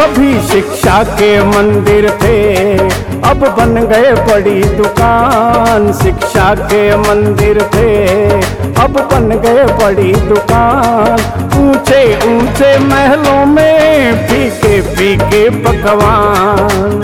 कभी शिक्षा के मंदिर थे, अब बन गए बड़ी दुकान। शिक्षा के मंदिर थे, अब बन गए बड़ी दुकान। ऊंचे ऊंचे महलों में फीके फीके पकवान।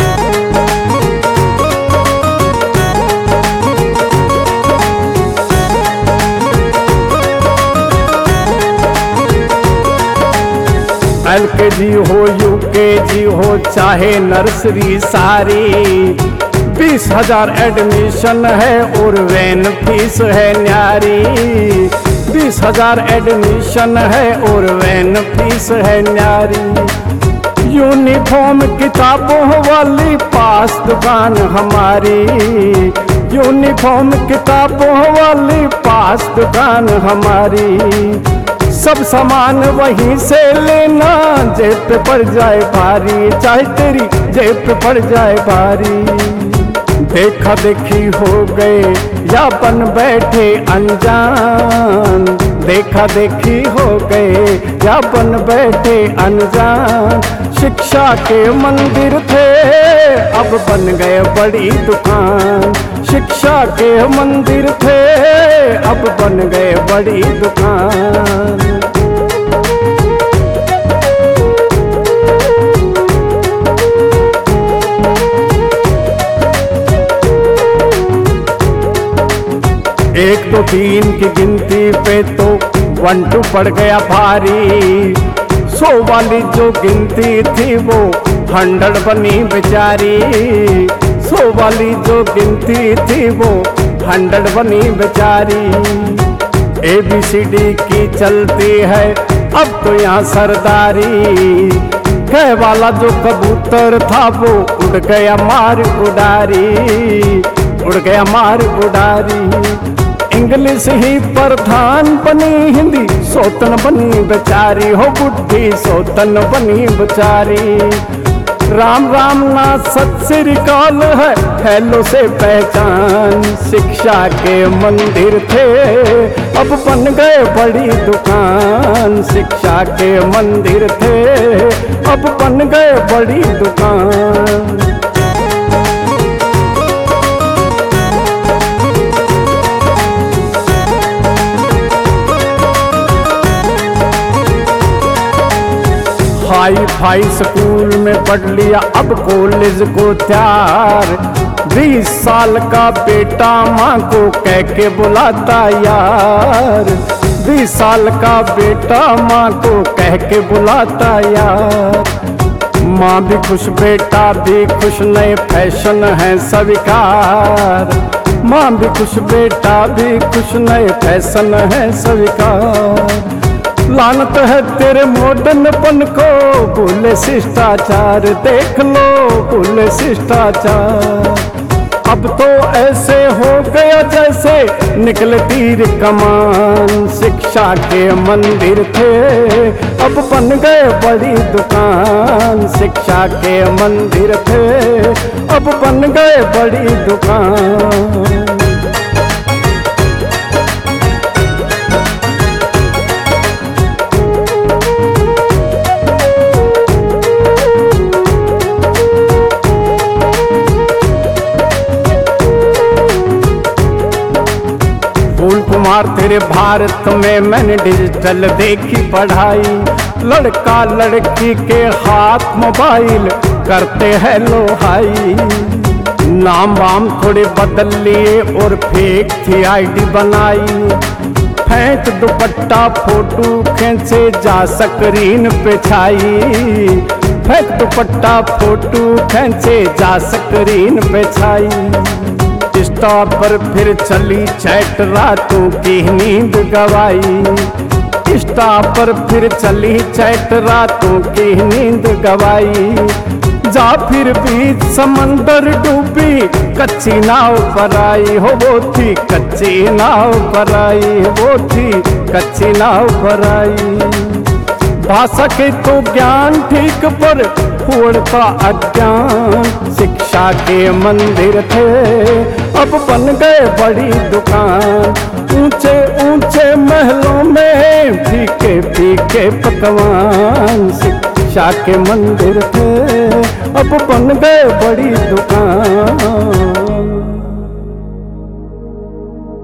LKG हो UKG हो चाहे नर्सरी सारी, 20,000 एडमिशन है और वैन फीस है न्यारी। 20,000 एडमिशन है और वैन फीस है न्यारी। यूनिफॉर्म किताबों वाली पास दुकान हमारी। यूनिफॉर्म किताबों वाली पास दुकान हमारी। सब सामान वहीं से लेना, जेब पे पड़ जाए भारी, चाहे तेरी जेब पे पड़ जाए भारी। देखा देखी हो गए या बन बैठे अनजान। देखा देखी हो गए या बन बैठे अनजान। शिक्षा के मंदिर थे, अब बन गए बड़ी दुकान। शिक्षा के मंदिर थे, अब बन गए बड़ी दुकान। एक दो तीन की गिनती पे तो 1 2 पड़ गया भारी। 100 वाली जो गिनती थी वो 100 बनी बेचारी। 100 वाली जो गिनती थी वो 100 बनी बेचारी। ABCD की चलती है अब तो यहाँ सरदारी। कह वाला जो कबूतर था वो उड़ गया मार उड़ारी। उड़ गया मार उड़ारी। इंग्लिश ही प्रधान बनी, हिंदी सोतन बनी बेचारी। हो बुद्धि सोतन बनी बेचारी। राम राम ना सत श्री अकाल है, हेलो से पहचान। शिक्षा के मंदिर थे, अब बन गए बड़ी दुकान। शिक्षा के मंदिर थे, अब बन गए बड़ी दुकान। हाई फाई स्कूल में पढ़ लिया, अब कॉलेज को तैयार। 20 साल का बेटा माँ को कह के बुलाता यार। 20 साल का बेटा माँ को कह के बुलाता यार। माँ भी खुश बेटा भी खुश, नए फैशन है स्वीकार। माँ भी खुश बेटा भी खुश, नए फैशन है स्वीकार। लानत है तेरे मॉडर्नपन को, भूले शिष्टाचार। देख लो भूले शिष्टाचार। अब तो ऐसे हो गया जैसे निकले तीर कमान। शिक्षा के मंदिर थे, अब बन गए बड़ी दुकान। शिक्षा के मंदिर थे, अब बन गए बड़ी दुकान। फूल कुमार तेरे भारत में मैंने डिजिटल देखी पढ़ाई। लड़का लड़की के हाथ मोबाइल करते हैं लो हाई। नाम वाम थोड़े बदल लिए और फेक थी ID बनाई। फेंक दुपट्टा फोटो खींचे जा स्क्रीन पे छाई। फेंक दुपट्टा फोटो खींचे जा स्क्रीन पे छाई। इंस्टा पर फिर चली चैट, रातों की नींद गवाई। इंस्टा पर फिर चली चैट, रातों की नींद गवाई। जा फिर बीच समंदर डूबी, कच्ची नाव पर आई। हो वो थी कच्ची नाव पर आई। वो थी कच्ची नाव पर आई। भाषा के तो ज्ञान ठीक पर उड़ता अज्ञान। शिक्षा के मंदिर थे, अब बन गए बड़ी दुकान। ऊंचे ऊंचे महलों में फीके फीके पकवान। शीशा के मंदिर थे अब बन गए बड़ी दुकान।